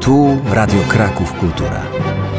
Tu Radio Kraków Kultura.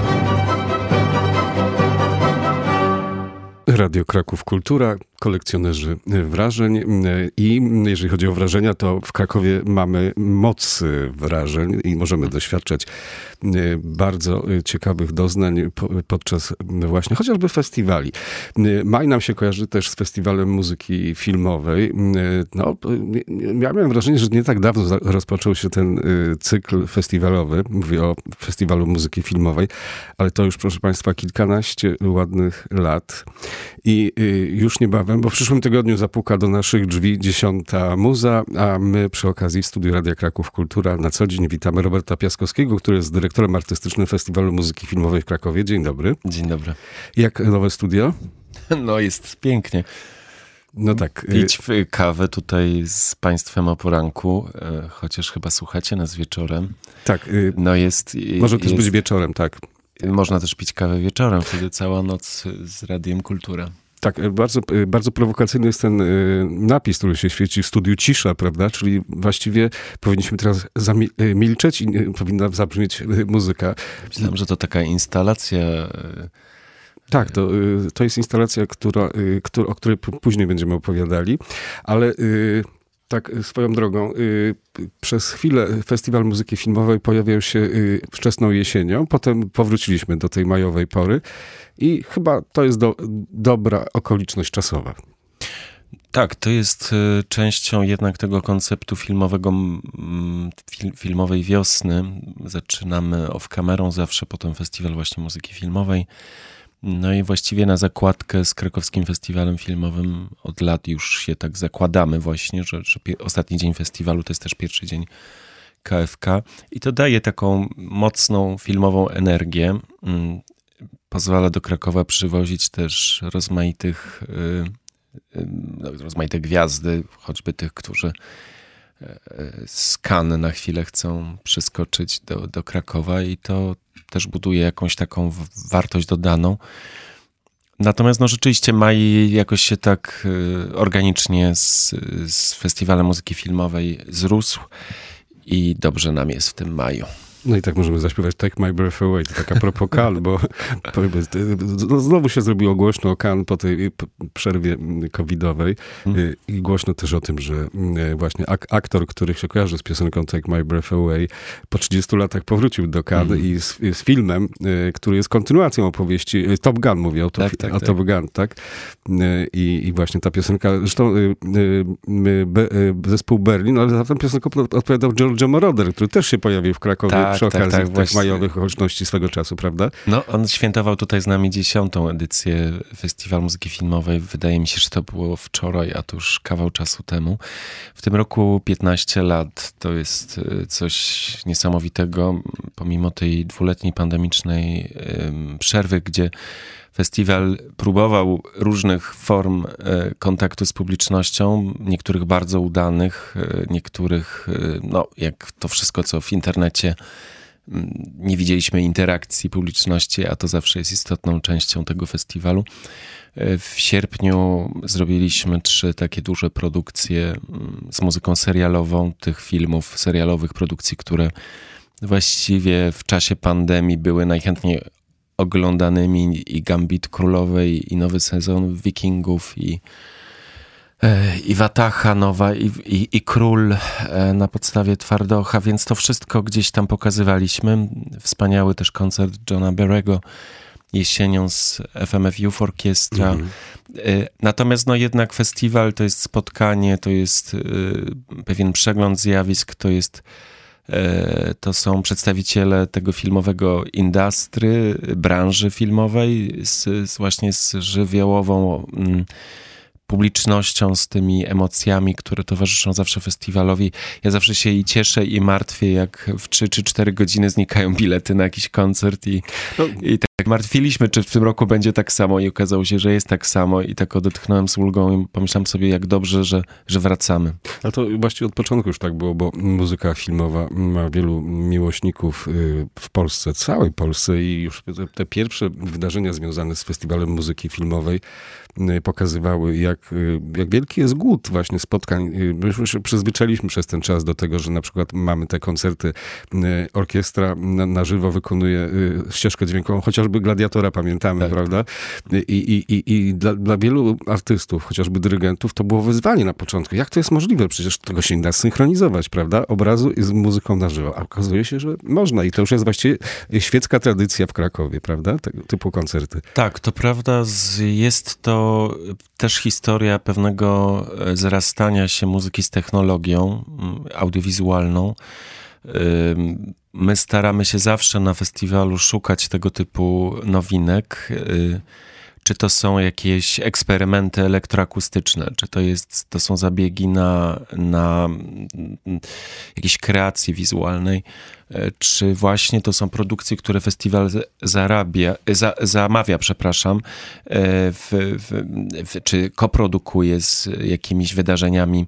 Radio Kraków Kultura, kolekcjonerzy wrażeń i jeżeli chodzi o wrażenia, to w Krakowie mamy moc wrażeń i możemy doświadczać bardzo ciekawych doznań podczas właśnie chociażby festiwali. Maj nam się kojarzy też z Festiwalem Muzyki Filmowej. No, miałem wrażenie, że nie tak dawno rozpoczął się ten cykl festiwalowy. Mówię o Festiwalu Muzyki Filmowej, ale to już, proszę Państwa, kilkanaście ładnych lat. I już niebawem, bo w przyszłym tygodniu zapuka do naszych drzwi 10. Muza, a my przy okazji w studiu Radia Kraków Kultura na co dzień witamy Roberta Piaskowskiego, który jest dyrektorem artystycznym Festiwalu Muzyki Filmowej w Krakowie. Dzień dobry. Dzień dobry. Jak nowe studio? No jest pięknie. No tak. Pić kawę tutaj z Państwem o poranku, chociaż chyba słuchacie nas wieczorem. Tak. No może też być wieczorem, tak. Można też pić kawę wieczorem, wtedy cała noc z Radiem Kultura. Tak, bardzo, bardzo prowokacyjny jest ten napis, który się świeci w studiu Cisza, prawda? Czyli właściwie powinniśmy teraz milczeć i powinna zabrzmieć muzyka. Myślałem, że to taka instalacja. Tak, to jest instalacja, o której później będziemy opowiadali, ale tak swoją drogą, przez chwilę Festiwal Muzyki Filmowej pojawiał się wczesną jesienią, potem powróciliśmy do tej majowej pory i chyba to jest dobra okoliczność czasowa. Tak, to jest częścią jednak tego konceptu filmowego, filmowej wiosny. Zaczynamy off-kamerą zawsze, potem Festiwal właśnie Muzyki Filmowej. No i właściwie na zakładkę z Krakowskim Festiwalem Filmowym od lat już się tak zakładamy właśnie, że ostatni dzień festiwalu to jest też pierwszy dzień KFK i to daje taką mocną filmową energię. Pozwala do Krakowa przywozić też rozmaite gwiazdy, choćby tych, którzy z Cannes na chwilę chcą przeskoczyć do Krakowa i to też buduje jakąś taką wartość dodaną. Natomiast no rzeczywiście maj jakoś się tak organicznie z Festiwalem Muzyki Filmowej zrósł i dobrze nam jest w tym maju. No i tak możemy zaśpiewać Take My Breath Away, to tak a propos Cannes, bo znowu się zrobiło głośno o Cannes po tej przerwie covidowej i głośno też o tym, że właśnie aktor, który się kojarzy z piosenką Take My Breath Away, po 30 latach powrócił do Cannes i z filmem, który jest kontynuacją opowieści, Top Gun mówię, o Top Gun, tak? I właśnie ta piosenka, zresztą zespół Berlin, ale za tę piosenkę odpowiadał Giorgio Moroder, który też się pojawił w Krakowie przy okazji tych majowych okoliczności swego czasu, prawda? No, on świętował tutaj z nami 10. edycję Festiwalu Muzyki Filmowej. Wydaje mi się, że to było wczoraj, a to już kawał czasu temu. W tym roku 15 lat to jest coś niesamowitego, pomimo tej dwuletniej pandemicznej przerwy, gdzie festiwal próbował różnych form kontaktu z publicznością, niektórych bardzo udanych, niektórych, no jak to wszystko, co w internecie, nie widzieliśmy interakcji publiczności, a to zawsze jest istotną częścią tego festiwalu. W sierpniu zrobiliśmy 3 takie duże produkcje z muzyką serialową, tych filmów serialowych, produkcji, które właściwie w czasie pandemii były najchętniej oglądanymi, i Gambit Królowej, i nowy sezon Wikingów, i Wataha nowa, i Król na podstawie Twardocha, więc to wszystko gdzieś tam pokazywaliśmy. Wspaniały też koncert Johna Barry'ego jesienią z FMF Youth Orchestra. Natomiast no jednak festiwal to jest spotkanie, to jest pewien przegląd zjawisk, to są przedstawiciele tego filmowego industry, branży filmowej, właśnie z żywiołową publicznością, z tymi emocjami, które towarzyszą zawsze festiwalowi. Ja zawsze się i cieszę, i martwię, jak w 3 czy 4 godziny znikają bilety na jakiś koncert i Jak martwiliśmy, czy w tym roku będzie tak samo i okazało się, że jest tak samo i tak odetchnąłem z ulgą i pomyślałem sobie, jak dobrze, że wracamy. Ale to właściwie od początku już tak było, bo muzyka filmowa ma wielu miłośników w Polsce, całej Polsce i już te pierwsze wydarzenia związane z Festiwalem Muzyki Filmowej pokazywały, jak wielki jest głód właśnie spotkań. My już się przyzwyczailiśmy przez ten czas do tego, że na przykład mamy te koncerty, orkiestra na żywo wykonuje ścieżkę dźwiękową, chociażby Gladiatora pamiętamy, tak, prawda? I dla wielu artystów, chociażby dyrygentów, to było wyzwanie na początku. Jak to jest możliwe? Przecież tego się nie da synchronizować, prawda? Obrazu z muzyką na żywo. A okazuje się, że można i to już jest właściwie świecka tradycja w Krakowie, prawda? Tego typu koncerty. Tak, to prawda. Jest to też historia pewnego zrastania się muzyki z technologią audiowizualną. My staramy się zawsze na festiwalu szukać tego typu nowinek. Czy to są jakieś eksperymenty elektroakustyczne, czy to są zabiegi na jakiejś kreacji wizualnej, czy właśnie to są produkcje, które festiwal zamawia, czy koprodukuje z jakimiś wydarzeniami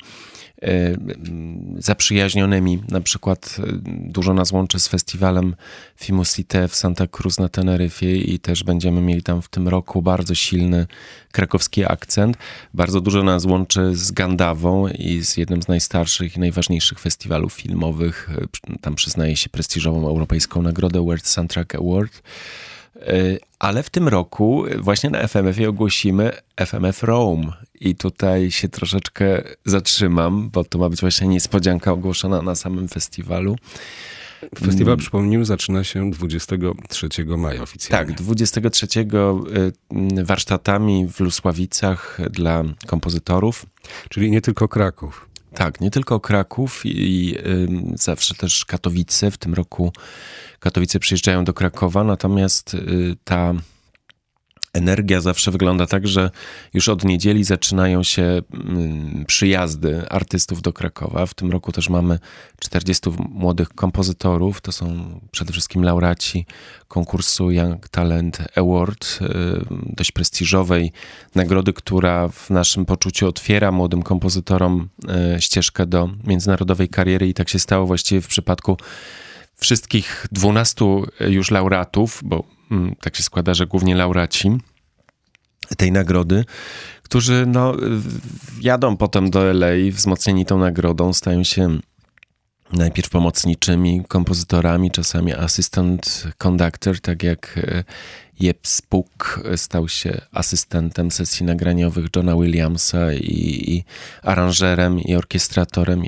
zaprzyjaźnionymi. Na przykład dużo nas łączy z festiwalem Filmusité w Santa Cruz na Teneryfie i też będziemy mieli tam w tym roku bardzo silny krakowski akcent. Bardzo dużo nas łączy z Gandawą i z jednym z najstarszych i najważniejszych festiwalów filmowych. Tam przyznaje się prestiżową europejską nagrodę World Soundtrack Award. Ale w tym roku właśnie na FMF-ie ogłosimy FMF Rome i tutaj się troszeczkę zatrzymam, bo to ma być właśnie niespodzianka ogłoszona na samym festiwalu. Festiwal, przypomnijmy, zaczyna się 23 maja oficjalnie. Tak, 23 warsztatami w Lusławicach dla kompozytorów. Czyli nie tylko Kraków. Tak, nie tylko Kraków i zawsze też Katowice. W tym roku Katowice przyjeżdżają do Krakowa, natomiast ta energia zawsze wygląda tak, że już od niedzieli zaczynają się przyjazdy artystów do Krakowa. W tym roku też mamy 40 młodych kompozytorów. To są przede wszystkim laureaci konkursu Young Talent Award, dość prestiżowej nagrody, która w naszym poczuciu otwiera młodym kompozytorom ścieżkę do międzynarodowej kariery i tak się stało właściwie w przypadku wszystkich 12 już laureatów, bo tak się składa, że głównie laureaci tej nagrody, którzy jadą potem do LA wzmocnieni tą nagrodą, stają się najpierw pomocniczymi kompozytorami, czasami assistant conductor, tak jak Jeb Spook stał się asystentem sesji nagraniowych Johna Williamsa i aranżerem i orkiestratorem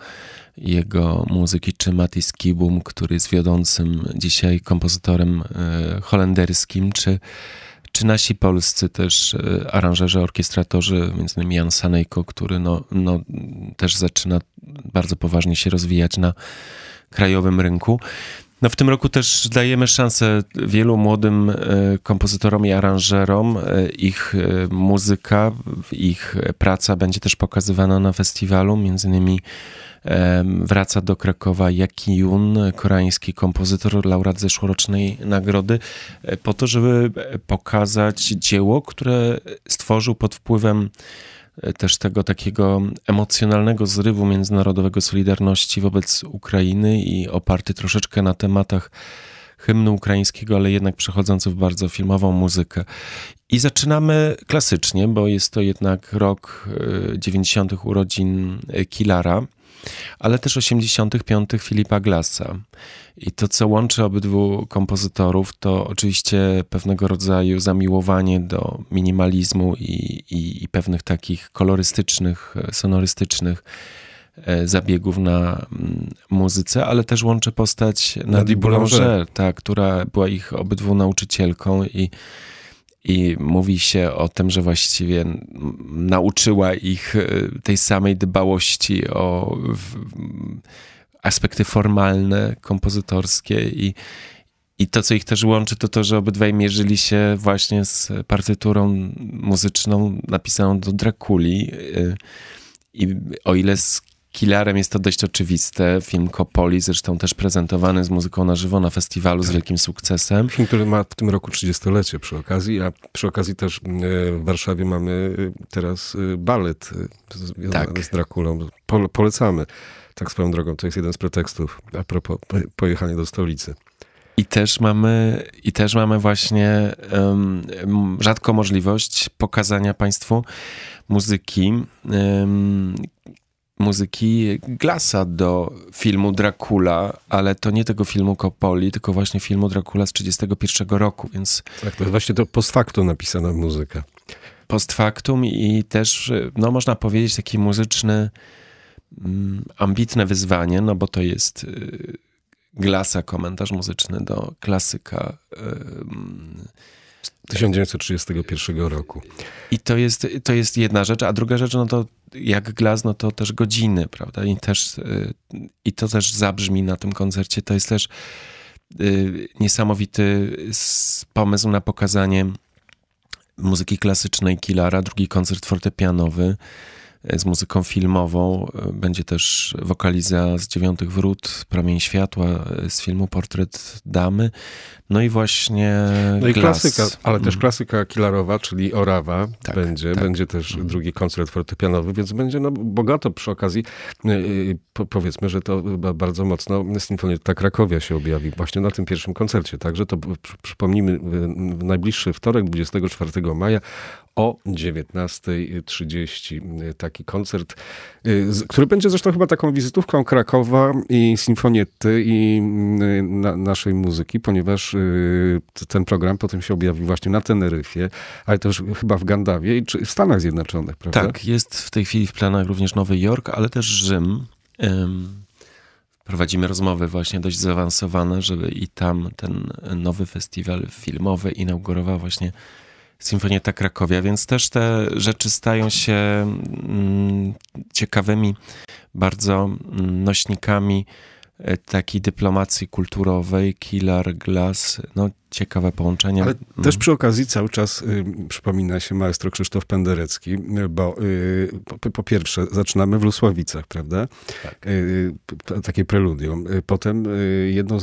jego muzyki, czy Matthijs Kibum, który jest wiodącym dzisiaj kompozytorem holenderskim, czy nasi polscy też aranżerzy, orkiestratorzy, między innymi Jan Sanejko, który też zaczyna bardzo poważnie się rozwijać na krajowym rynku. W tym roku też dajemy szansę wielu młodym kompozytorom i aranżerom. Ich muzyka, ich praca będzie też pokazywana na festiwalu. Między innymi wraca do Krakowa Jaki Yun, koreański kompozytor, laureat zeszłorocznej nagrody, po to, żeby pokazać dzieło, które stworzył pod wpływem też tego takiego emocjonalnego zrywu międzynarodowego solidarności wobec Ukrainy i oparty troszeczkę na tematach hymnu ukraińskiego, ale jednak przechodzący w bardzo filmową muzykę. I zaczynamy klasycznie, bo jest to jednak rok 90. urodzin Kilara, ale też 85. Filipa Glassa. I to, co łączy obydwu kompozytorów, to oczywiście pewnego rodzaju zamiłowanie do minimalizmu i pewnych takich kolorystycznych, sonorystycznych zabiegów na muzyce, ale też łączy postać Nadii Boulanger, która była ich obydwu nauczycielką i mówi się o tym, że właściwie nauczyła ich tej samej dbałości o aspekty formalne, kompozytorskie i to, co ich też łączy, to to, że obydwaj mierzyli się właśnie z partyturą muzyczną napisaną do Drakuli i o ile z Killerem jest to dość oczywiste. Film Coppoli, zresztą też prezentowany z muzyką na żywo na festiwalu z wielkim sukcesem. Film, który ma w tym roku 30-lecie przy okazji, a przy okazji też w Warszawie mamy teraz balet związany z Drakulą. Polecamy. Tak swoją drogą, to jest jeden z pretekstów a propos pojechania do stolicy. I też mamy właśnie rzadko możliwość pokazania Państwu muzyki Glassa do filmu Dracula, ale to nie tego filmu Coppoli, tylko właśnie filmu Dracula z 1931 roku, więc... Tak, to właśnie to post factum napisana muzyka. Post factum i też, no można powiedzieć, taki muzyczny, ambitne wyzwanie, no bo to jest Glassa, komentarz muzyczny do klasyka 1931 roku. I to jest jedna rzecz, a druga rzecz, no to jak Glass, no to też godziny, prawda? I to też zabrzmi na tym koncercie. To jest też niesamowity pomysł na pokazanie muzyki klasycznej Killera, drugi koncert fortepianowy z muzyką filmową. Będzie też wokaliza z Dziewiątych Wrót, Promień Światła z filmu Portret Damy. No i właśnie no i Glass. klasyka, ale też klasyka Killerowa, czyli Orawa będzie. Tak. Będzie też drugi koncert fortepianowy, więc będzie bogato przy okazji. Powiedzmy, że to bardzo mocno Sinfonietta Krakowia się objawi właśnie na tym pierwszym koncercie. Także to przypomnijmy, w najbliższy wtorek, 24 maja o 19:30 taki koncert, który będzie zresztą chyba taką wizytówką Krakowa i Sinfonietty i naszej muzyki, ponieważ ten program potem się objawi właśnie na Teneryfie, ale też chyba w Gandawie czy w Stanach Zjednoczonych, prawda? Tak, jest w tej chwili w planach również Nowy Jork, ale też Rzym. Prowadzimy rozmowy właśnie dość zaawansowane, żeby i tam ten nowy festiwal filmowy inaugurował właśnie Sinfonietta Krakowia, więc też te rzeczy stają się ciekawymi bardzo nośnikami takiej dyplomacji kulturowej. Killer, Glass, no ciekawe połączenie. Ale też przy okazji cały czas przypomina się maestro Krzysztof Penderecki, bo po pierwsze zaczynamy w Lusławicach, prawda? Tak. Takie preludium. Potem jedną z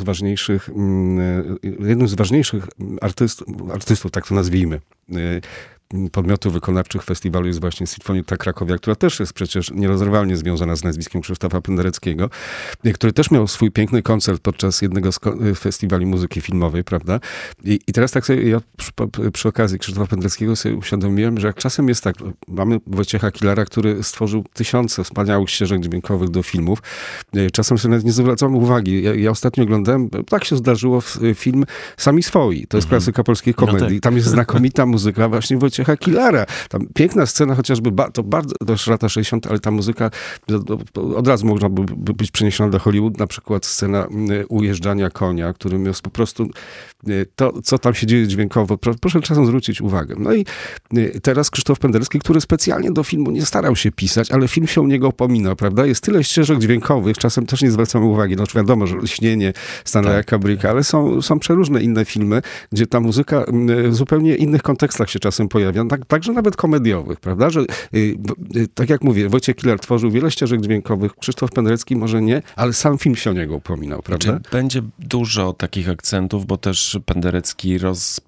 ważniejszych artystów, tak to nazwijmy, podmiotów wykonawczych festiwalu jest właśnie Sinfonietta Krakowia, która też jest przecież nierozerwalnie związana z nazwiskiem Krzysztofa Pendereckiego, który też miał swój piękny koncert podczas jednego z festiwali muzyki filmowej, prawda? I teraz tak sobie ja przy okazji Krzysztofa Pendereckiego sobie uświadomiłem, że jak czasem jest tak, mamy Wojciecha Killera, który stworzył tysiące wspaniałych ścieżek dźwiękowych do filmów. Czasem sobie nawet nie zwracam uwagi. Ja ostatnio oglądałem, tak się zdarzyło, film Sami Swoi. To jest klasyka polskiej komedii. No tak. Tam jest znakomita muzyka właśnie Wojciecha Killera. Tam piękna scena, chociażby to bardzo, to już lata 60, ale ta muzyka od razu można by być przeniesiona do Hollywood. Na przykład scena ujeżdżania konia, którym jest po prostu to, co tam się dzieje dźwiękowo. Proszę czasem zwrócić uwagę. No i teraz Krzysztof Penderecki, który specjalnie do filmu nie starał się pisać, ale film się o niego upomina, prawda? Jest tyle ścieżek dźwiękowych, czasem też nie zwracamy uwagi. No wiadomo, że Lśnienie, Stanleya Kubricka, ale są przeróżne inne filmy, gdzie ta muzyka w zupełnie innych kontekstach się czasem pojawia, także nawet komediowych, prawda? Że, tak jak mówię, Wojciech Killer tworzył wiele ścieżek dźwiękowych, Krzysztof Penderecki może nie, ale sam film się o niego upominał, prawda? Znaczy, będzie dużo takich akcentów, bo też Penderecki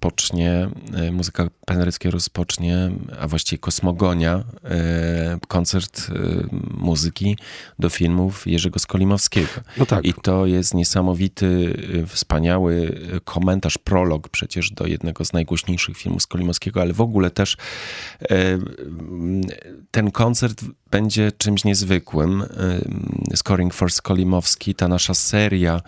muzyka Pendereckiego rozpocznie, a właściwie Kosmogonia, koncert muzyki do filmów Jerzego Skolimowskiego. No tak. I to jest niesamowity, wspaniały komentarz, prolog przecież do jednego z najgłośniejszych filmów Skolimowskiego, ale w ogóle też ten koncert będzie czymś niezwykłym. Scoring for Skolimowski, ta nasza seria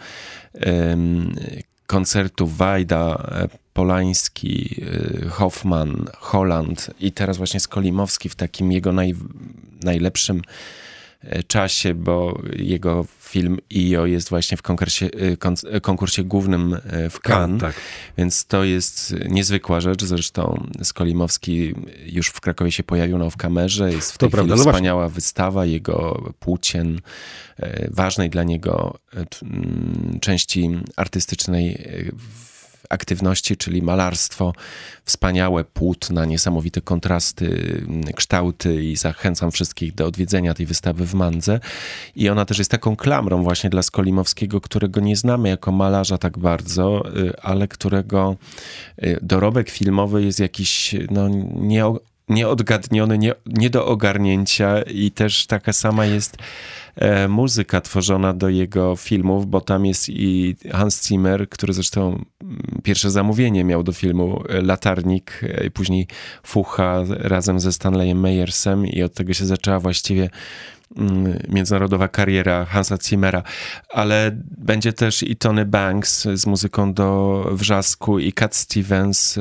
koncertów Wajda, Polański, Hoffman, Holland i teraz właśnie Skolimowski w takim jego najlepszym czasie, bo jego film IO jest właśnie w konkursie głównym w Cannes, tak. Więc to jest niezwykła rzecz. Zresztą Skolimowski już w Krakowie się pojawił na Off-Kamerze. Jest w tej chwili wspaniała wystawa jego płócien, ważnej dla niego części artystycznej aktywności, czyli malarstwo, wspaniałe płótna, niesamowite kontrasty, kształty i zachęcam wszystkich do odwiedzenia tej wystawy w Mandze. I ona też jest taką klamrą właśnie dla Skolimowskiego, którego nie znamy jako malarza tak bardzo, ale którego dorobek filmowy jest jakiś nieodgadniony, nie do ogarnięcia i też taka sama jest muzyka tworzona do jego filmów, bo tam jest i Hans Zimmer, który zresztą pierwsze zamówienie miał do filmu Latarnik i później Fucha razem ze Stanleyem Meyersem i od tego się zaczęła właściwie międzynarodowa kariera Hansa Zimmera, ale będzie też i Tony Banks z muzyką do Wrzasku i Cat Stevens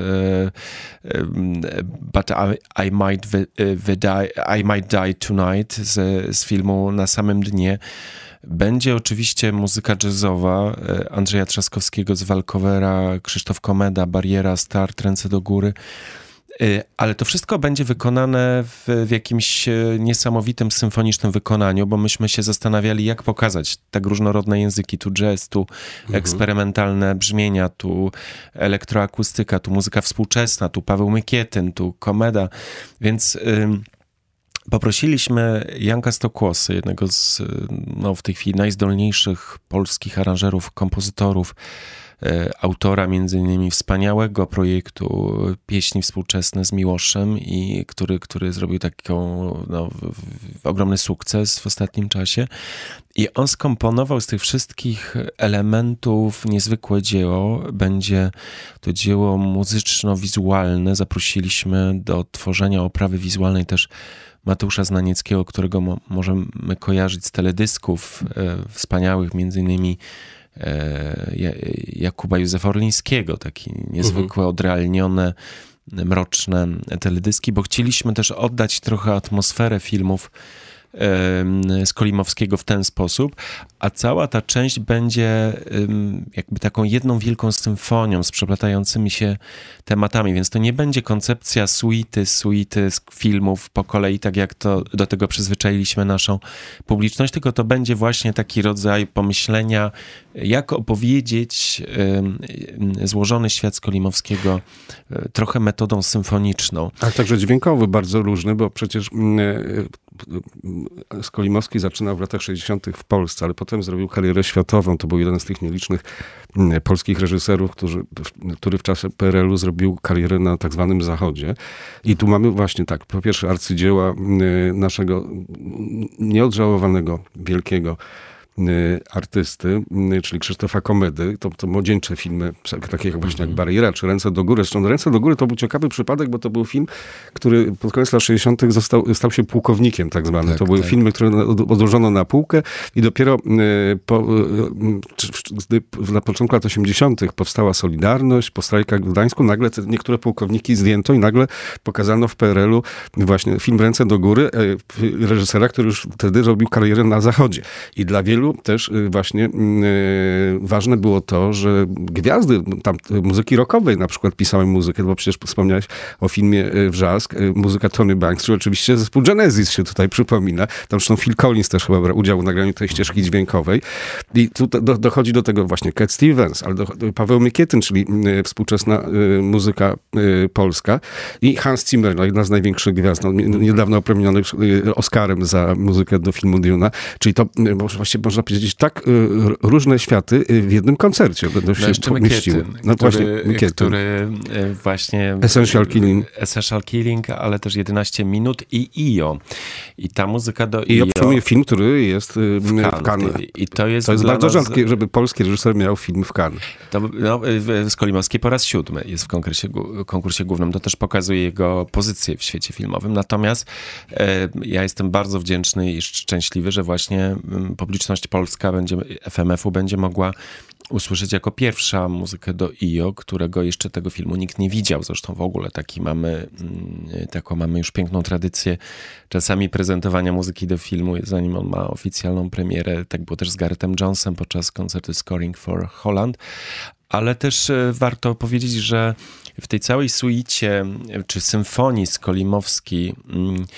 But I Might Die Tonight z filmu Na samym dnie. Będzie oczywiście muzyka jazzowa Andrzeja Trzaskowskiego z Walkowera, Krzysztof Komeda, Bariera, Start, Ręce do góry. Ale to wszystko będzie wykonane w jakimś niesamowitym symfonicznym wykonaniu, bo myśmy się zastanawiali, jak pokazać tak różnorodne języki. Tu jazz, tu eksperymentalne brzmienia, tu elektroakustyka, tu muzyka współczesna, tu Paweł Mykietyn, tu Komeda. Więc poprosiliśmy Janka Stokłosy, jednego z w tej chwili najzdolniejszych polskich aranżerów, kompozytorów, autora między innymi wspaniałego projektu Pieśni współczesne z Miłoszem i który zrobił ogromny sukces w ostatnim czasie. I on skomponował z tych wszystkich elementów niezwykłe dzieło. Będzie to dzieło muzyczno-wizualne. Zaprosiliśmy do tworzenia oprawy wizualnej też Mateusza Znanieckiego, którego możemy kojarzyć z teledysków wspaniałych, między innymi Jakuba Józefa Orlińskiego, takie niezwykłe, odrealnione, mroczne teledyski, bo chcieliśmy też oddać trochę atmosferę filmów Skolimowskiego w ten sposób, a cała ta część będzie jakby taką jedną wielką symfonią z przeplatającymi się tematami, więc to nie będzie koncepcja suity z filmów po kolei, tak jak to do tego przyzwyczailiśmy naszą publiczność, tylko to będzie właśnie taki rodzaj pomyślenia, jak opowiedzieć złożony świat Skolimowskiego trochę metodą symfoniczną. A także dźwiękowy, bardzo różny, bo przecież Skolimowski zaczynał w latach 60. w Polsce, ale potem zrobił karierę światową. To był jeden z tych nielicznych polskich reżyserów, który w czasie PRL-u zrobił karierę na tak zwanym Zachodzie. I tu mamy właśnie tak, po pierwsze arcydzieła naszego nieodżałowanego, wielkiego artysty, czyli Krzysztofa Komedy. To młodzieńcze filmy, takie jak właśnie jak Bariera czy Ręce do góry. Zresztą Ręce do góry to był ciekawy przypadek, bo to był film, który pod koniec lat 60. stał się pułkownikiem tak zwany. To były filmy, które odłożono na półkę i dopiero na początku lat 80. powstała Solidarność, po strajkach w Gdańsku nagle niektóre pułkowniki zdjęto i nagle pokazano w PRL-u właśnie film Ręce do góry reżysera, który już wtedy robił karierę na Zachodzie. I dla wielu też właśnie ważne było to, że gwiazdy tam muzyki rockowej na przykład pisały muzykę, bo przecież wspomniałeś o filmie Wrzask, muzyka Tony Banks, czy oczywiście zespół Genesis się tutaj przypomina. Tam zresztą Phil Collins też chyba brał udział w nagraniu tej ścieżki dźwiękowej. I tu dochodzi do tego właśnie Cat Stevens, ale Paweł Mykietyn, czyli współczesna muzyka polska i Hans Zimmer, jedna z największych gwiazd, niedawno opromieniony Oscarem za muzykę do filmu Duna. Czyli to właściwie można powiedzieć tak różne światy w jednym koncercie będą się mieściły. Który właśnie Essential Killing, ale też 11 minut i IO. I ta muzyka do IO... przyjmuje film, który jest w Cannes. I to jest bardzo rzadkie, żeby polski reżyser miał film w Cannes. Skolimowski po raz 7 jest w konkursie głównym. To też pokazuje jego pozycję w świecie filmowym. Natomiast ja jestem bardzo wdzięczny i szczęśliwy, że właśnie publiczność polska FMF-u będzie mogła usłyszeć jako pierwsza muzykę do IO, którego jeszcze tego filmu nikt nie widział. Zresztą w ogóle taką mamy już piękną tradycję czasami prezentowania muzyki do filmu, zanim on ma oficjalną premierę. Tak było też z Garrethem Jonesem podczas koncertu Scoring for Holland. Ale też warto powiedzieć, że w tej całej suicie, czy symfonii Skolimowski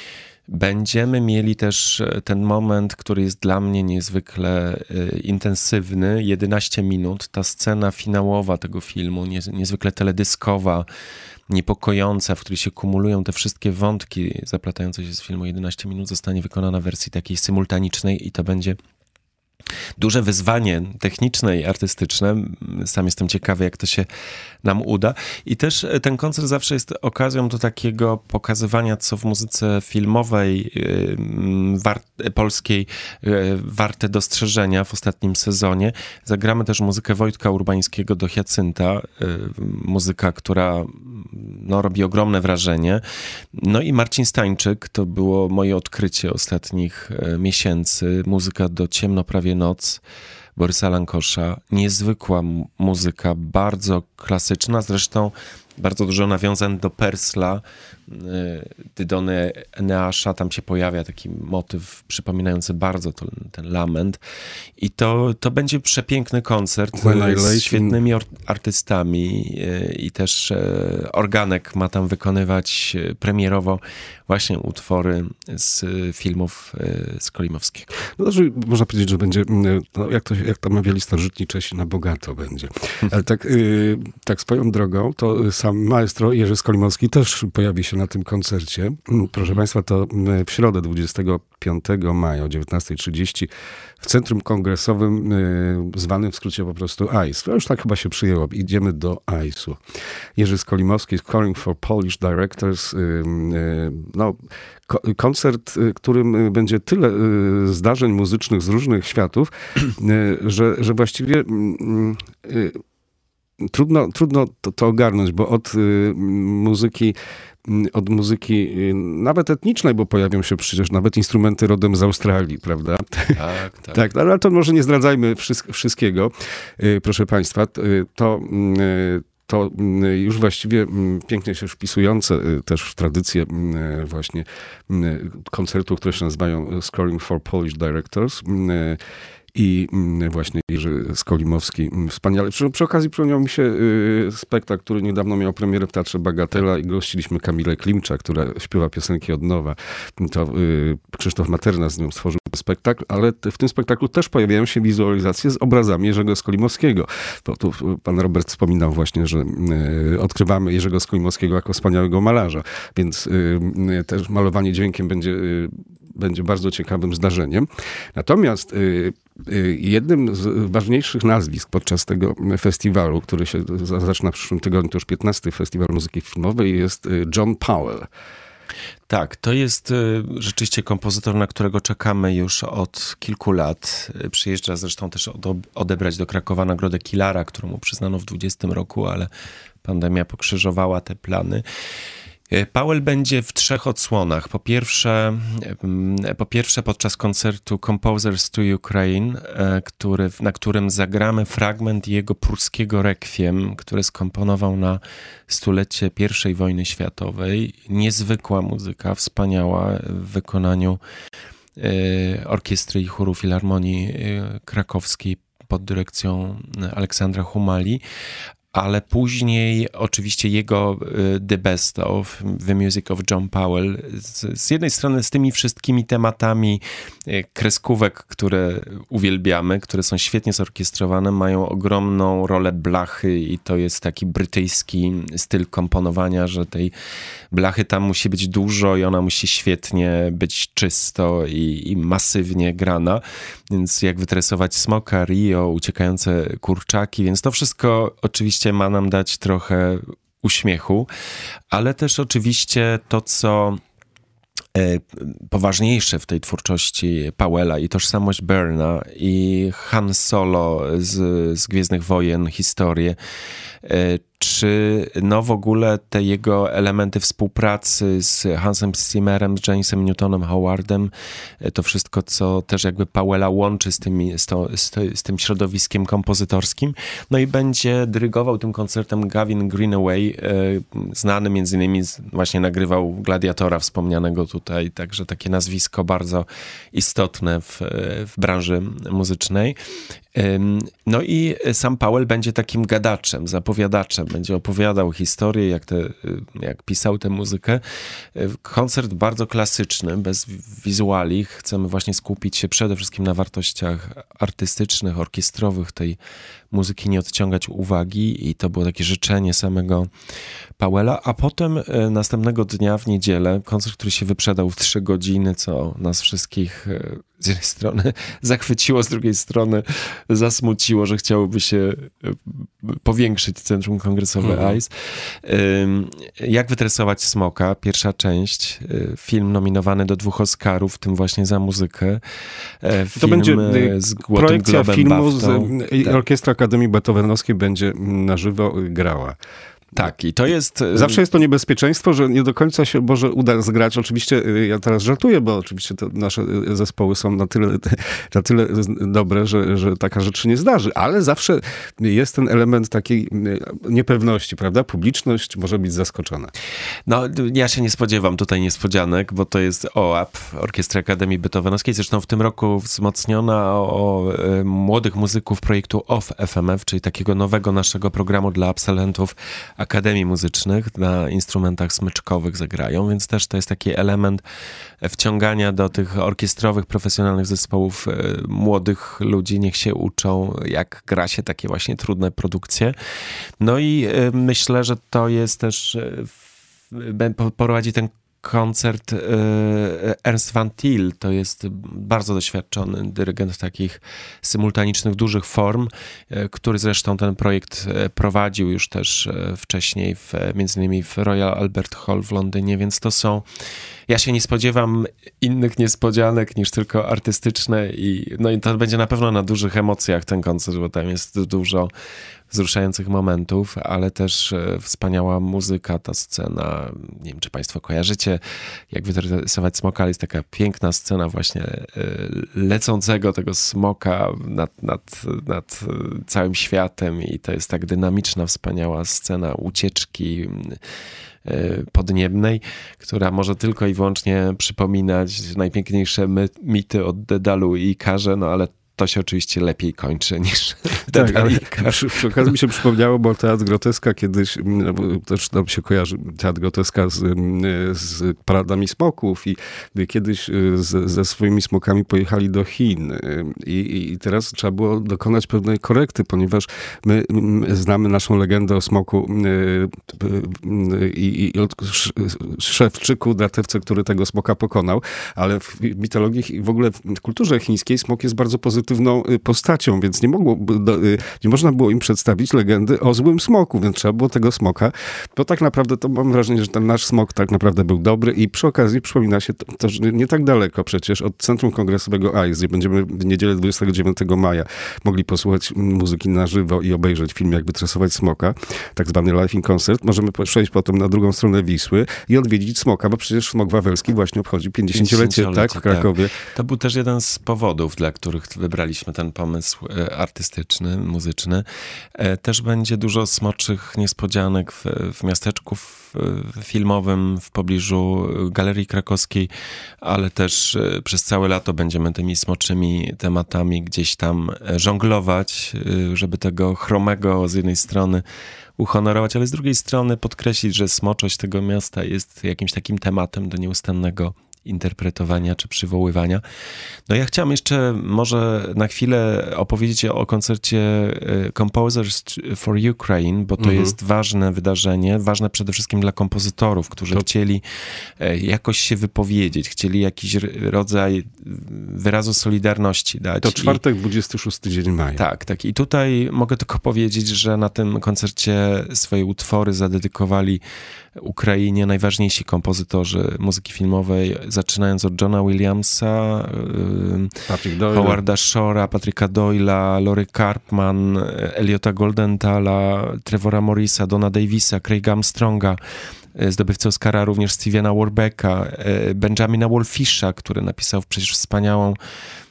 Będziemy mieli też ten moment, który jest dla mnie niezwykle intensywny, 11 minut, ta scena finałowa tego filmu, niezwykle teledyskowa, niepokojąca, w której się kumulują te wszystkie wątki zaplatające się z filmu 11 minut, zostanie wykonana w wersji takiej symultanicznej i to będzie duże wyzwanie techniczne i artystyczne. Sam jestem ciekawy, jak to się nam uda. I też ten koncert zawsze jest okazją do takiego pokazywania, co w muzyce filmowej polskiej warte dostrzeżenia w ostatnim sezonie. Zagramy też muzykę Wojtka Urbańskiego do Hiacynta. Muzyka, która robi ogromne wrażenie. No i Marcin Stańczyk, to było moje odkrycie ostatnich miesięcy. Muzyka do Ciemno prawie noc Borysa Lankosza. Niezwykła muzyka, bardzo klasyczna, zresztą bardzo dużo nawiązań do Persla, Dydony Eneasza, tam się pojawia taki motyw przypominający bardzo ten lament. I to będzie przepiękny koncert z świetnymi artystami i też organek ma tam wykonywać premierowo właśnie utwory z filmów Skolimowskiego. No, można powiedzieć, że będzie, jak to mawiali starożytni Czesi, na bogato będzie. Ale tak swoją drogą, to sam maestro Jerzy Skolimowski też pojawi się na tym koncercie. Proszę Państwa, to w środę 25 maja o 19:30 w Centrum Kongresowym, zwanym w skrócie po prostu ICE. To już tak chyba się przyjęło. Idziemy do ICE-u. Jerzy Skolimowski, Scoring for Polish Directors. Koncert, którym będzie tyle zdarzeń muzycznych z różnych światów, że właściwie trudno to ogarnąć, bo od muzyki nawet etnicznej, bo pojawią się przecież nawet instrumenty rodem z Australii, prawda? Tak, ale to może nie zdradzajmy wszystkiego. Proszę Państwa, to już właściwie pięknie się wpisujące też w tradycję właśnie koncertów, które się nazywają Scoring for Polish Directors. I właśnie Jerzy Skolimowski wspaniale. Przy okazji przypomniał mi się spektakl, który niedawno miał premierę w Teatrze Bagatela i gościliśmy Kamilę Klimcza, która śpiewa piosenki od nowa. To Krzysztof Materna z nią stworzył spektakl, ale w tym spektaklu też pojawiają się wizualizacje z obrazami Jerzego Skolimowskiego. Bo tu pan Robert wspominał właśnie, że odkrywamy Jerzego Skolimowskiego jako wspaniałego malarza, więc też malowanie dźwiękiem będzie bardzo ciekawym zdarzeniem. Natomiast jednym z ważniejszych nazwisk podczas tego festiwalu, który się zaczyna w przyszłym tygodniu, to już 15. Festiwal Muzyki Filmowej, jest John Powell. Tak, to jest rzeczywiście kompozytor, na którego czekamy już od kilku lat. Przyjeżdża zresztą też odebrać do Krakowa nagrodę Kilara, którą mu przyznano w 2020 roku, ale pandemia pokrzyżowała te plany. Powell będzie w 3 odsłonach. Po pierwsze podczas koncertu Composers to Ukraine, na którym zagramy fragment jego pruskiego rekwiem, który skomponował na 100-lecie I wojny światowej. Niezwykła muzyka, wspaniała w wykonaniu orkiestry i chóru Filharmonii Krakowskiej pod dyrekcją Aleksandra Humali. Ale później oczywiście jego The Best of The Music of John Powell. Z jednej strony z tymi wszystkimi tematami kreskówek, które uwielbiamy, które są świetnie zorkiestrowane, mają ogromną rolę blachy i to jest taki brytyjski styl komponowania, że tej blachy tam musi być dużo i ona musi świetnie być czysto i masywnie grana. Więc jak wytresować smoka, Rio, uciekające kurczaki, więc to wszystko oczywiście ma nam dać trochę uśmiechu, ale też oczywiście to, co poważniejsze w tej twórczości Powella i tożsamość Byrna i Han Solo z Gwiezdnych Wojen, historię, czy w ogóle te jego elementy współpracy z Hansem Zimmerem, z Jamesem Newtonem Howardem, to wszystko, co też jakby Powella łączy z tym środowiskiem kompozytorskim. No i będzie dyrygował tym koncertem Gavin Greenaway, znany między innymi, właśnie nagrywał Gladiatora wspomnianego tutaj tutaj, także takie nazwisko bardzo istotne w branży muzycznej. No i sam Powell będzie takim gadaczem, zapowiadaczem, będzie opowiadał historię, jak pisał tę muzykę. Koncert bardzo klasyczny, bez wizuali. Chcemy właśnie skupić się przede wszystkim na wartościach artystycznych, orkiestrowych tej muzyki, nie odciągać uwagi i to było takie życzenie samego Powella, a potem następnego dnia w niedzielę koncert, który się wyprzedał w 3 godziny, co nas wszystkich z jednej strony zachwyciło, z drugiej strony zasmuciło, że chciałoby się powiększyć Centrum Kongresowe ICE. Jak wytresować smoka? Pierwsza część. Film nominowany do 2 Oscarów, w tym właśnie za muzykę. To będzie z projekcja Globem filmu tak. Orkiestra Akademii Beethovenowskiej będzie na żywo grała. Tak, i to jest... Zawsze jest to niebezpieczeństwo, że nie do końca się może uda zgrać. Oczywiście ja teraz żartuję, bo oczywiście te nasze zespoły są na tyle dobre, że taka rzecz się nie zdarzy, ale zawsze jest ten element takiej niepewności, prawda? Publiczność może być zaskoczona. No, ja się nie spodziewam tutaj niespodzianek, bo to jest OAP, Orkiestra Akademii Beethovenowskiej, zresztą w tym roku wzmocniona o młodych muzyków projektu OFF FMF, czyli takiego nowego naszego programu dla absolwentów Akademii Muzycznych, na instrumentach smyczkowych zagrają, więc też to jest taki element wciągania do tych orkiestrowych, profesjonalnych zespołów młodych ludzi, niech się uczą, jak gra się takie właśnie trudne produkcje. No i myślę, że to jest też, prowadzi ten koncert Ernst van Til, to jest bardzo doświadczony dyrygent takich symultanicznych, dużych form, który zresztą ten projekt prowadził już też wcześniej, między innymi w Royal Albert Hall w Londynie, więc to są... Ja się nie spodziewam innych niespodzianek niż tylko artystyczne i to będzie na pewno na dużych emocjach ten koncert, bo tam jest dużo wzruszających momentów, ale też wspaniała muzyka, ta scena, nie wiem, czy państwo kojarzycie, jak wytresować smoka, ale jest taka piękna scena właśnie lecącego tego smoka nad całym światem i to jest tak dynamiczna, wspaniała scena ucieczki podniebnej, która może tylko i wyłącznie przypominać najpiękniejsze mity od Dedalu i Ikarze, no ale to się oczywiście lepiej kończy niż tak, ale przy okazji mi się przypomniało, bo Teatr Groteska kiedyś, też nam się kojarzy Teatr Groteska z paradami smoków i kiedyś ze swoimi smokami pojechali do Chin i teraz trzeba było dokonać pewnej korekty, ponieważ my znamy naszą legendę o smoku i o szewczyku, dratewce, który tego smoka pokonał, ale w mitologii i w ogóle w kulturze chińskiej smok jest bardzo pozytywną postacią, więc nie można było im przedstawić legendy o złym smoku, więc trzeba było tego smoka, bo tak naprawdę to mam wrażenie, że ten nasz smok tak naprawdę był dobry i przy okazji przypomina się to, że nie tak daleko przecież od Centrum Kongresowego ICE, gdzie będziemy w niedzielę 29 maja mogli posłuchać muzyki na żywo i obejrzeć film Jak wytresować smoka, tak zwany live in concert. Możemy przejść potem na drugą stronę Wisły i odwiedzić smoka, bo przecież Smok Wawelski właśnie obchodzi 50-lecie, tak, w Krakowie. Tak. To był też jeden z powodów, dla których wybraliśmy ten pomysł artystyczny, muzyczny. Też będzie dużo smoczych niespodzianek w miasteczku filmowym w pobliżu Galerii Krakowskiej, ale też przez całe lato będziemy tymi smoczymi tematami gdzieś tam żonglować, żeby tego chromego z jednej strony uhonorować, ale z drugiej strony podkreślić, że smoczość tego miasta jest jakimś takim tematem do nieustannego interpretowania czy przywoływania. No ja chciałem jeszcze może na chwilę opowiedzieć o koncercie Composers for Ukraine, bo to jest ważne wydarzenie, ważne przede wszystkim dla kompozytorów, którzy chcieli jakoś się wypowiedzieć, chcieli jakiś rodzaj wyrazu solidarności dać. To czwartek, 26 dzień maja. Tak. I tutaj mogę tylko powiedzieć, że na tym koncercie swoje utwory zadedykowali Ukrainie najważniejsi kompozytorzy muzyki filmowej, zaczynając od Johna Williamsa, Howarda Shore'a, Patricka Doyle'a, Laurie Karpman, Eliota Goldenthala, Trevora Morrisa, Dona Davisa, Craiga Armstronga, zdobywcy Oscara również Stevena Warbecka, Benjamina Wolfisha, który napisał przecież wspaniałą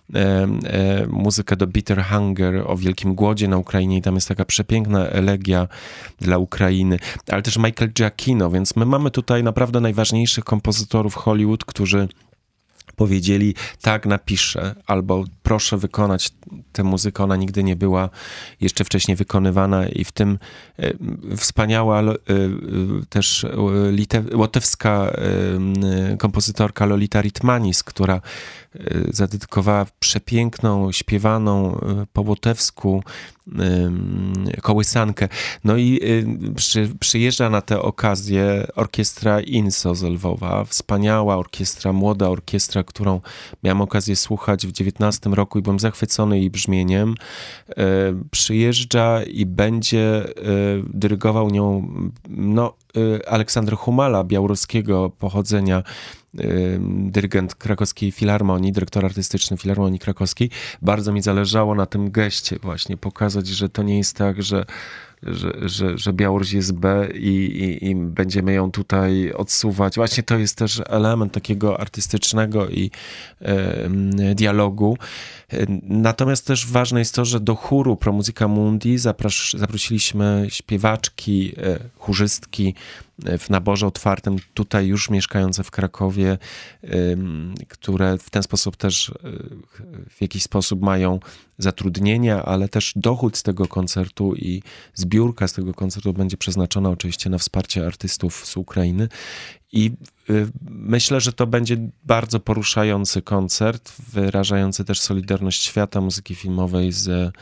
muzykę do Bitter Hunger o wielkim głodzie na Ukrainie i tam jest taka przepiękna elegia dla Ukrainy, ale też Michael Giacchino, więc my mamy tutaj naprawdę najważniejszych kompozytorów Hollywood, którzy powiedzieli, tak, napiszę, albo proszę wykonać tę muzykę, ona nigdy nie była jeszcze wcześniej wykonywana i w tym wspaniała też łotewska kompozytorka Lolita Ritmanis, która zadedykowała przepiękną, śpiewaną po łotewsku kołysankę. No i przyjeżdża na tę okazję orkiestra INSO z Lwowa, wspaniała orkiestra, młoda orkiestra, którą miałem okazję słuchać w 19 roku i byłem zachwycony jej brzmieniem. Przyjeżdża i będzie dyrygował nią Aleksander Humala, białoruskiego pochodzenia, dyrygent Krakowskiej Filharmonii, dyrektor artystyczny Filharmonii Krakowskiej. Bardzo mi zależało na tym geście właśnie, pokazać, że to nie jest tak, że Białoruś jest B i będziemy ją tutaj odsuwać. Właśnie to jest też element takiego artystycznego i dialogu. Natomiast też ważne jest to, że do chóru Pro Musica Mundi zaprosiliśmy śpiewaczki, chórzystki w naborze otwartym, tutaj już mieszkające w Krakowie, które w ten sposób też w jakiś sposób mają zatrudnienia, ale też dochód z tego koncertu i zbiórka z tego koncertu będzie przeznaczona oczywiście na wsparcie artystów z Ukrainy. I myślę, że to będzie bardzo poruszający koncert, wyrażający też solidarność świata muzyki filmowej z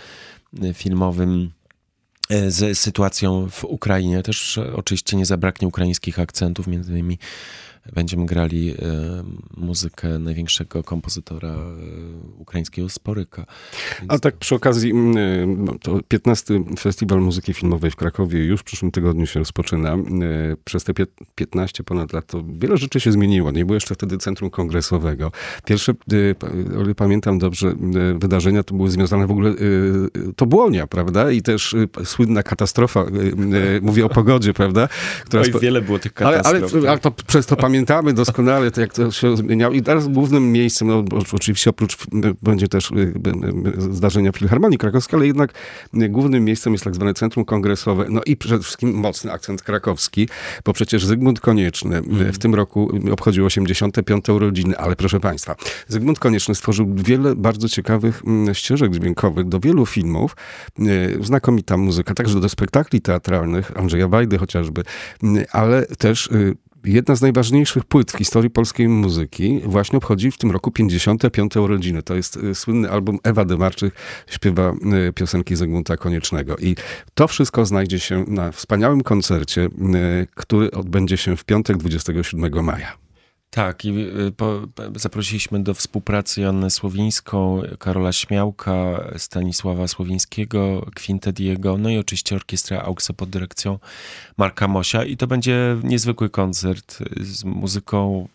sytuacją w Ukrainie. Też oczywiście nie zabraknie ukraińskich akcentów, między innymi będziemy grali muzykę największego kompozytora ukraińskiego Sporyka. A tak przy okazji, to 15. Festiwal Muzyki Filmowej w Krakowie już w przyszłym tygodniu się rozpoczyna. Przez te 15 ponad lat to wiele rzeczy się zmieniło. Nie było jeszcze wtedy Centrum Kongresowego. Pierwsze, pamiętam dobrze, wydarzenia to były związane w ogóle, to Błonia, prawda? I też słynna katastrofa, mówię o pogodzie, prawda? Która wiele było tych katastrof. Ale to przez to pamiętamy doskonale, to jak to się zmieniało. I teraz głównym miejscem, oczywiście oprócz będzie też zdarzenia Filharmonii Krakowskiej, ale jednak głównym miejscem jest tak zwane Centrum Kongresowe. No i przede wszystkim mocny akcent krakowski, bo przecież Zygmunt Konieczny w tym roku obchodził 85. urodziny, ale proszę państwa, Zygmunt Konieczny stworzył wiele bardzo ciekawych ścieżek dźwiękowych do wielu filmów. Znakomita muzyka, także do spektakli teatralnych, Andrzeja Wajdy chociażby, ale też jedna z najważniejszych płyt w historii polskiej muzyki właśnie obchodzi w tym roku 55. urodziny. To jest słynny album Ewa Demarczyk śpiewa piosenki Zygmunta Koniecznego. I to wszystko znajdzie się na wspaniałym koncercie, który odbędzie się w piątek 27 maja. Tak, i zaprosiliśmy do współpracy Joannę Słowińską, Karola Śmiałka, Stanisława Słowińskiego, Quintediego, no i oczywiście Orkiestrę AUXO pod dyrekcją Marka Mosia. I to będzie niezwykły koncert z muzyką,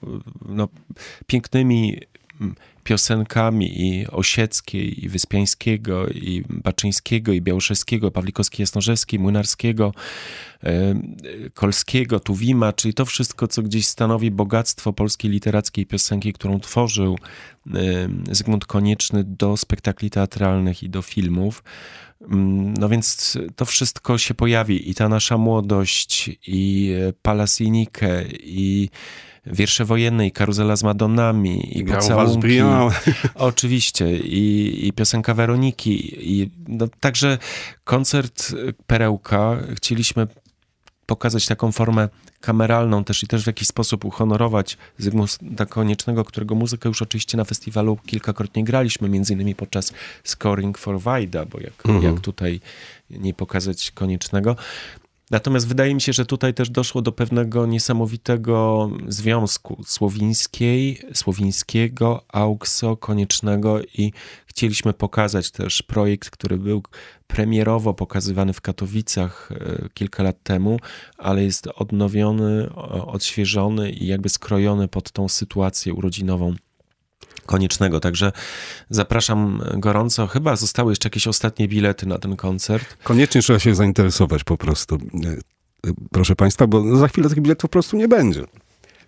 pięknymi piosenkami i Osieckiej, i Wyspiańskiego, i Baczyńskiego, i Białoszewskiego, Pawlikowskiej-Jasnorzewskiej, Młynarskiego, Kolskiego, Tuwima, czyli to wszystko, co gdzieś stanowi bogactwo polskiej literackiej piosenki, którą tworzył Zygmunt Konieczny do spektakli teatralnych i do filmów. No więc to wszystko się pojawi i ta nasza młodość, i Palasinikę, i Wiersze wojenne, i Karuzela z Madonnami, i Pocałunki. Oczywiście, i piosenka Weroniki. Także koncert Perełka. Chcieliśmy pokazać taką formę kameralną też i też w jakiś sposób uhonorować Zygmunta Koniecznego, którego muzykę już oczywiście na festiwalu kilkakrotnie graliśmy, między innymi podczas Scoring for Wajda, bo jak tutaj nie pokazać Koniecznego. Natomiast wydaje mi się, że tutaj też doszło do pewnego niesamowitego związku słowińskiego, AUXO, Koniecznego i chcieliśmy pokazać też projekt, który był premierowo pokazywany w Katowicach kilka lat temu, ale jest odnowiony, odświeżony i jakby skrojony pod tą sytuację urodzinową Koniecznego. Także zapraszam gorąco. Chyba zostały jeszcze jakieś ostatnie bilety na ten koncert. Koniecznie trzeba się zainteresować po prostu. Proszę państwa, bo za chwilę tych biletów po prostu nie będzie.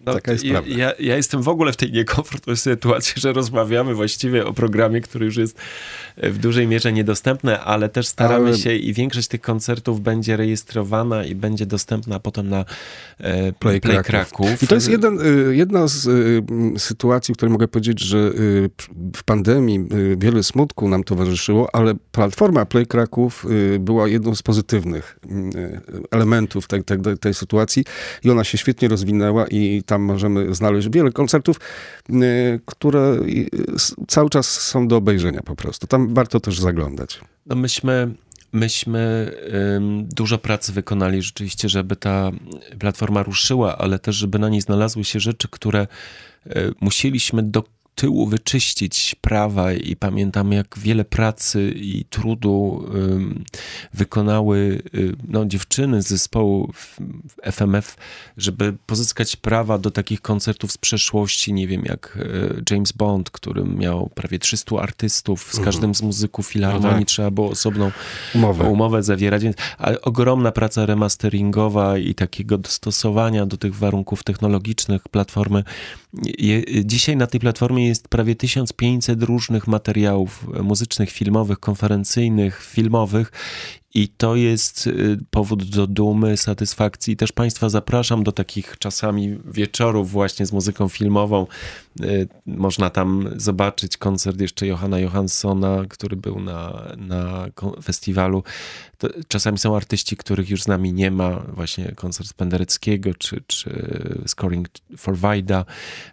Taka jest prawda. Ja jestem w ogóle w tej niekomfortowej sytuacji, że rozmawiamy właściwie o programie, który już jest w dużej mierze niedostępny, ale też staramy się i większość tych koncertów będzie rejestrowana i będzie dostępna potem na Play Kraków. I to jest jedna z sytuacji, w której mogę powiedzieć, że w pandemii wiele smutku nam towarzyszyło, ale platforma Play Kraków była jedną z pozytywnych elementów tej sytuacji i ona się świetnie rozwinęła i tam możemy znaleźć wiele koncertów, które cały czas są do obejrzenia po prostu. Tam warto też zaglądać. No myśmy dużo pracy wykonali rzeczywiście, żeby ta platforma ruszyła, ale też, żeby na niej znalazły się rzeczy, które musieliśmy do tyłu wyczyścić prawa i pamiętam, jak wiele pracy i trudu wykonały dziewczyny z zespołu FMF, żeby pozyskać prawa do takich koncertów z przeszłości, nie wiem, jak James Bond, który miał prawie 300 artystów, z każdym z muzyków filharmonii trzeba było osobną umowę zawierać, więc ogromna praca remasteringowa i takiego dostosowania do tych warunków technologicznych platformy. Dzisiaj na tej platformie jest prawie 1500 różnych materiałów muzycznych, filmowych, konferencyjnych, filmowych i to jest powód do dumy, satysfakcji. I też Państwa zapraszam do takich czasami wieczorów właśnie z muzyką filmową. Można tam zobaczyć koncert jeszcze Johanna Johanssona, który był na festiwalu. To czasami są artyści, których już z nami nie ma. Właśnie koncert Pendereckiego czy Scoring for Wajda.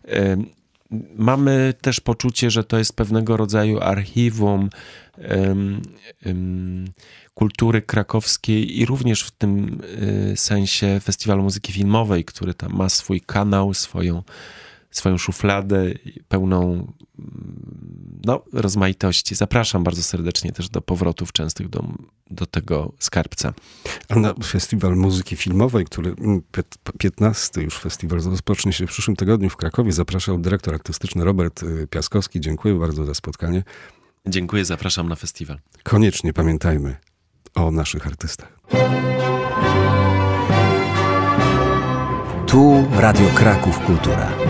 Mamy też poczucie, że to jest pewnego rodzaju archiwum kultury krakowskiej i również w tym sensie Festiwalu Muzyki Filmowej, który tam ma swój kanał, swoją szufladę pełną rozmaitości. Zapraszam bardzo serdecznie też do powrotów częstych do tego skarbca. A na Festiwal Muzyki Filmowej, który 15. już festiwal rozpocznie się w przyszłym tygodniu w Krakowie, zapraszał dyrektor artystyczny Robert Piaskowski. Dziękuję bardzo za spotkanie. Dziękuję, zapraszam na festiwal. Koniecznie pamiętajmy o naszych artystach. Tu Radio Kraków Kultura.